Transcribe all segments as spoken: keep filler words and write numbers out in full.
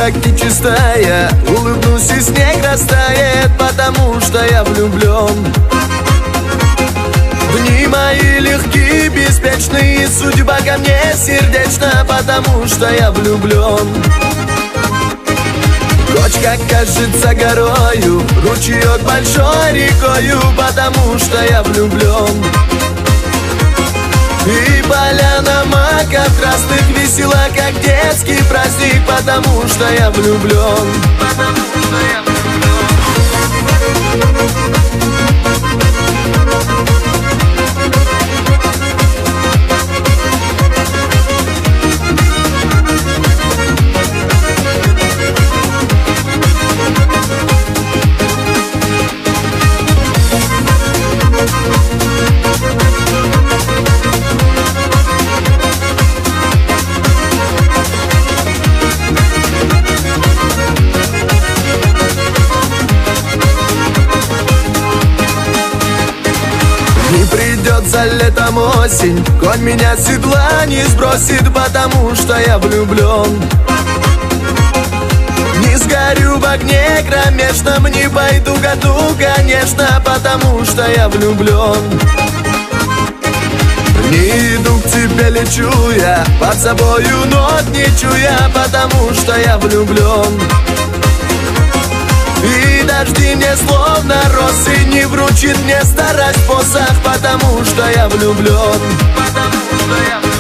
как нечистая, улыбнусь и снег растает, потому что я влюблен. Дни мои легкие, беспечные, судьба ко мне сердечна, потому что я влюблен. Ночь, как кажется, горою, ручеек большой рекою, потому что я влюблен. И поляна маков красных весела, как детский праздник, потому что я влюблен. Потому что я влюблен. Не придется летом осень, конь меня с седла не сбросит, потому что я влюблен. Не сгорю в огне кромешном, не пойду к году, конечно, потому что я влюблен. Не иду к тебе, лечу я, под собою нот не чуя, потому что я влюблен. И дожди мне словно росы не вручит мне старость посох, потому что я влюблен. Потому что я влюблен.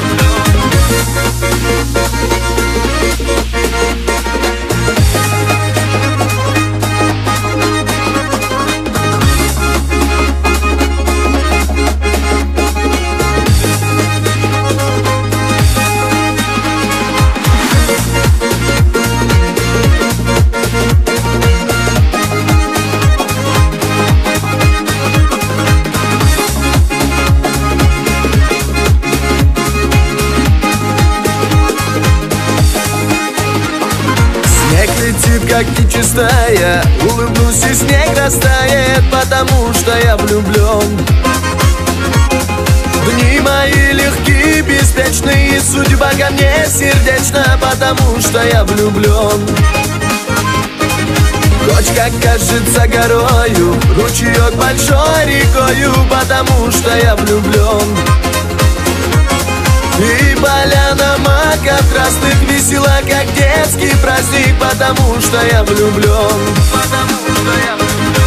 Летит, как нечистая, улыбнусь и снег растает, потому что я влюблен. Дни мои легкие, беспечные, судьба ко мне сердечна, потому что я влюблен. Ночь, как кажется, горою, ручеек большой рекою, потому что я влюблен. И поляна маков красных весела, как детский праздник, потому что я влюблен. Потому что я влюблен.